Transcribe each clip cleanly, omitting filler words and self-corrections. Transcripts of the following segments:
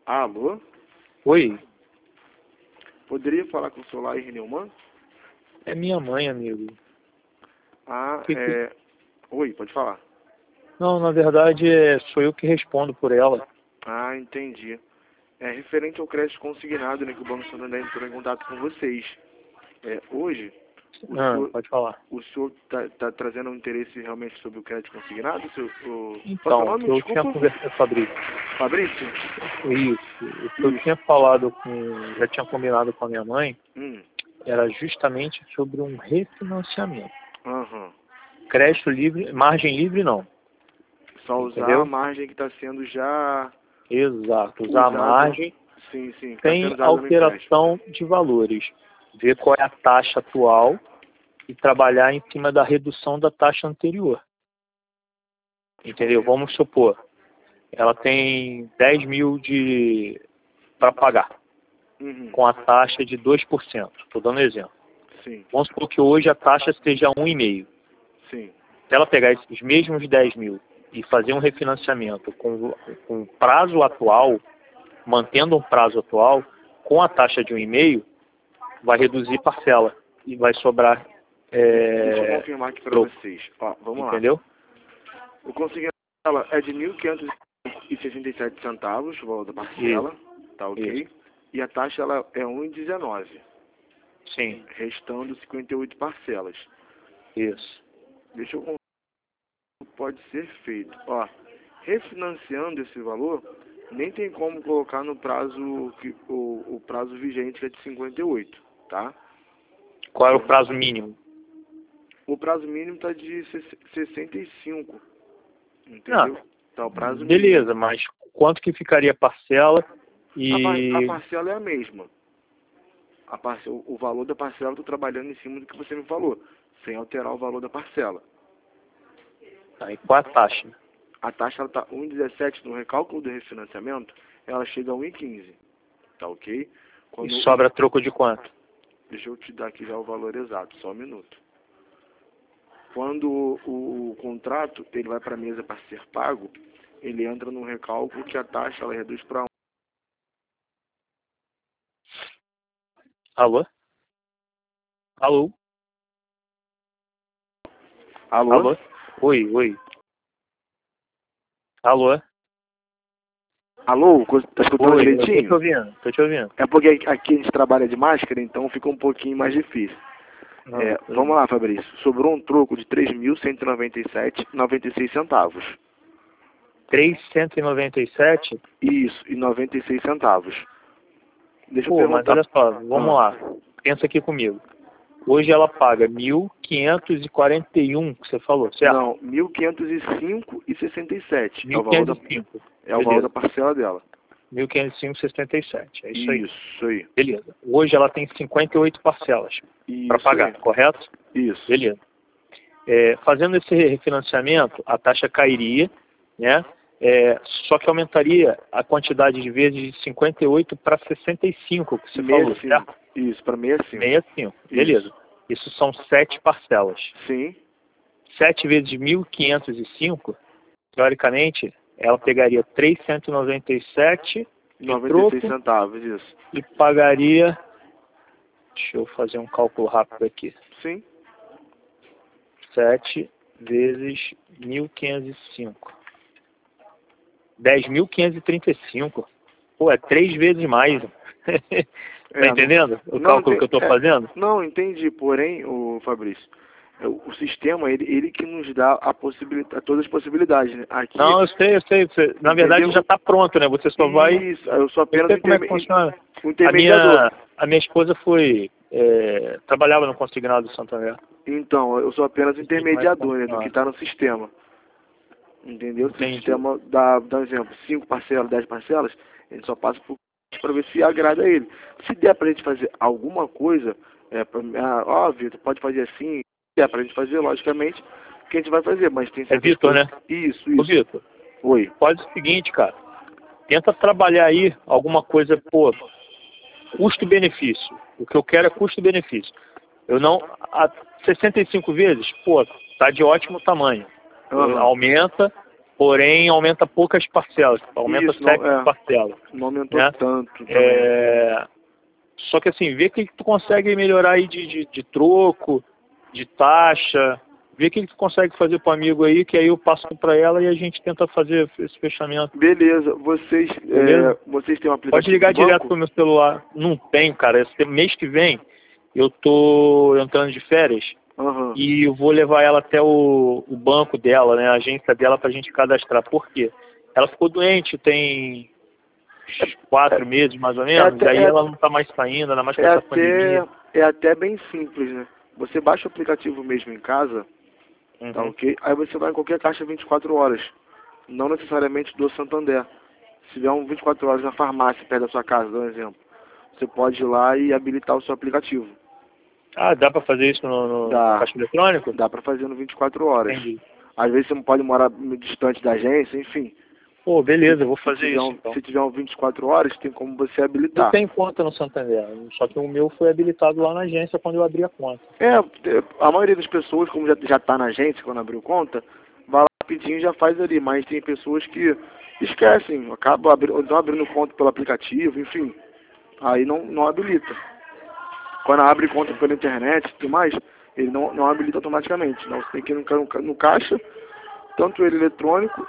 Alô? Oi, Poderia falar com o seu Lair Neumann? é minha mãe, amigo. Ah, Que- Oi, pode falar. Não, na verdade, sou eu que respondo por ela. Ah, entendi. É referente ao crédito consignado, né, que o Banco Santander entrou em contato com vocês. Hoje, o senhor Pode falar. o senhor tá trazendo um interesse realmente sobre o crédito consignado? Qual é o seu Então, o nome? que eu tinha Desculpa. conversado, Fabrício, Fabrício? isso, o que eu tinha falado já tinha combinado com a minha mãe, Hum. era justamente sobre um refinanciamento. Aham. Crédito livre, margem livre não, Só usar a entendeu? margem que está sendo já Exato, usar a usada. margem, Sim, que está sem sendo usada no empréstimo. alteração de valores. Ver qual é a taxa atual e trabalhar em cima da redução da taxa anterior. Entendeu? Vamos supor, ela tem 10 mil para pagar, Uhum. com a taxa de 2%. Estou dando um exemplo. Sim, Vamos supor que hoje a taxa esteja 1,5%. sim. Se ela pegar esses mesmos 10 mil e fazer um refinanciamento com prazo atual, mantendo um prazo atual, com a taxa de 1,5%, vai reduzir parcela e vai sobrar. Deixa eu confirmar aqui para troco. vocês. Ó, vamos Entendeu? lá. O consignado dela é de 1.567 centavos, o valor da parcela. Tá ok? Isso. E a taxa ela é 1,19, Sim, restando 58 parcelas. isso. Deixa eu confirmar o que pode ser feito. Ó, refinanciando esse valor, nem tem como colocar no prazo o prazo vigente, que é de 58, tá? Qual é o prazo mínimo? O prazo mínimo está de 65, entendeu? Não, Tá o prazo beleza, mínimo. mas quanto que ficaria a parcela A e... parcela é a mesma. O valor da parcela eu estou trabalhando em cima do que você me falou, sem alterar o valor da parcela. Aí, qual é a taxa? A taxa está 1,17 no recálculo do refinanciamento, ela chega a 1,15, tá ok? E sobra troco de quanto? Deixa eu te dar aqui já o valor exato, só um minuto. Quando o contrato ele vai para a mesa para ser pago, ele entra no recálculo que a taxa ela reduz para 1. Alô? Alô? Alô? Alô? Oi. Alô? Alô? Tá escutando Oi, eu direitinho? tô te ouvindo. É porque aqui a gente trabalha de máscara, então fica um pouquinho mais difícil. Não, Vamos lá, Fabrício. Sobrou um troco de 3.197,96 centavos. 397? Isso, e 96 centavos. Deixa eu Pô, mas perguntar. olha só, vamos lá. Pensa aqui comigo. Hoje ela paga 1.541, que você falou, certo? Não, 1.505,67. É o valor da 1.505. É o valor da parcela dela. 1.505,77. É isso aí. Isso aí. Beleza. Hoje ela tem 58 parcelas para pagar, aí. correto? Isso. Beleza. Fazendo esse refinanciamento, a taxa cairia, né? Só que aumentaria a quantidade de vezes de 58 para 65, que você falou, certo? Isso, para 65. 65, beleza. Isso são 7 parcelas. Sim. 7 vezes 1.505, teoricamente, ela pegaria 397 de 96 troco centavos, isso. e pagaria... Deixa eu fazer um cálculo rápido aqui. Sim. 7 vezes 1.505. 10.535. Pô, é 3 vezes mais. Tá entendendo o cálculo que eu estou fazendo? Não, entendi. Porém, o Fabrício, o sistema, ele que nos dá todas as possibilidades, né? Aqui, Não, eu sei. Na verdade já está pronto, né? Você só vai... Isso, eu sou apenas como é que funciona. intermediador. A minha esposa trabalhava no Consignado do Santander. Então, eu sou apenas intermediador, né, do que está no sistema. Entendeu? Se o Entendi. sistema dá um exemplo, 5 parcelas, 10 parcelas, a gente só passa para ver se agrada a ele. Se der para a gente fazer alguma coisa, Vitor, pode fazer assim, se der para a gente fazer, logicamente, que a gente vai fazer, mas tem certas Vitor, coisas... né? Isso. Ô, Vitor, Oi. pode ser o seguinte, cara. Tenta trabalhar aí alguma coisa, custo-benefício. O que eu quero é custo-benefício. Eu não... A 65 vezes, tá de ótimo tamanho. Aumenta porém aumenta poucas parcelas, aumenta Isso, 7 parcelas. Não aumentou né? tanto. Só que assim, vê o que tu consegue melhorar aí de troco, de taxa, vê o que tu consegue fazer pro amigo aí, que aí eu passo para ela e a gente tenta fazer esse fechamento. Beleza, vocês têm um aplicativo Pode ligar do banco? direto pro meu celular. Não tenho, cara. Mês que vem eu tô entrando de férias. Uhum. E eu vou levar ela até o banco dela, né, a agência dela, pra gente cadastrar. Por quê? Ela ficou doente, tem 4 meses mais ou menos, aí ela não tá mais saindo, ainda mais com essa pandemia. É até bem simples, né? Você baixa o aplicativo mesmo em casa, tá ok? Aí você vai em qualquer caixa 24 horas, não necessariamente do Santander. Se tiver um 24 horas na farmácia perto da sua casa, dá um exemplo, você pode ir lá e habilitar o seu aplicativo. Ah, dá pra fazer isso no caixa eletrônico? Dá pra fazer no 24 horas. Entendi. Às vezes você não pode morar distante da agência, enfim. Pô, beleza, eu vou fazer isso então. Se tiver um 24 horas, tem como você habilitar. Eu tenho conta no Santander, só que o meu foi habilitado lá na agência quando eu abri a conta. A maioria das pessoas, como já tá na agência quando abriu conta, vai lá rapidinho e já faz ali, mas tem pessoas que esquecem, acabam abrindo conta pelo aplicativo, enfim, aí não habilita. Quando abre conta pela internet e tudo mais, ele não habilita automaticamente. Não, você tem que ir no caixa, tanto ele eletrônico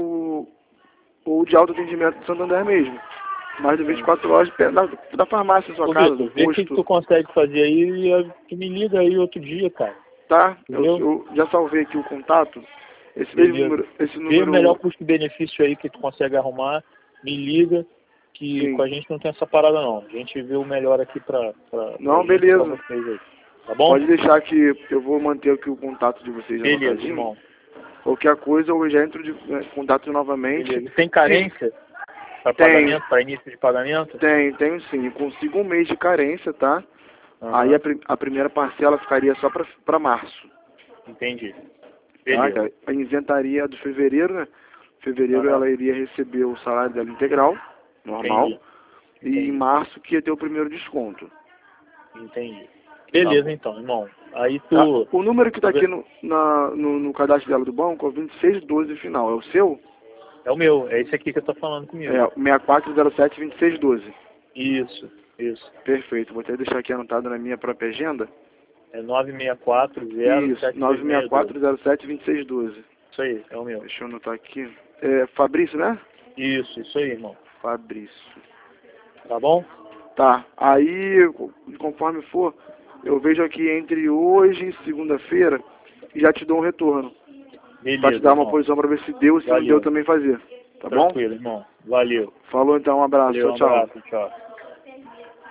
ou de autoatendimento do Santander mesmo. Mais de 24 horas da farmácia, sua casa, do vê o posto. que tu consegue fazer aí e tu me liga aí outro dia, cara. Tá, eu já salvei aqui o contato. Esse número. Vê o melhor custo-benefício aí que tu consegue arrumar, me liga, que Sim. com a gente não tem essa parada não. A gente vê o melhor aqui pra beleza. vocês aí. Tá bom? Pode deixar que eu vou manter aqui o contato de vocês. Beleza, irmão. Qualquer coisa eu já entro de contato novamente. Beleza. Tem carência para pagamento, para início de pagamento? Tenho sim. Eu consigo um mês de carência, tá? Aí a primeira parcela ficaria só para março. Entendi. Beleza. A isentaria do fevereiro, né? Fevereiro ela iria receber o salário dela integral, normal. Entendi. E em março que ia ter o primeiro desconto. Entendi. Beleza, então, irmão. Aí tu... O número que tá aqui no cadastro dela do banco é o 2612 final. É o seu? É o meu. É esse aqui que eu tô falando comigo. 6407-2612. Isso. Perfeito. Vou até deixar aqui anotado na minha própria agenda. É 964072612. Isso, 96407-2612. Isso aí, é o meu. Deixa eu anotar aqui. Fabrício, né? Isso aí, irmão. Fabrício. Tá bom? Tá. Aí, conforme for, eu vejo aqui entre hoje e segunda-feira e já te dou um retorno. Beleza, pra te dar uma posição pra ver se deu, se não deu também fazer. Tá bom? Tranquilo, irmão. Valeu. Falou então, um abraço. Valeu, tchau. Um abraço, tchau.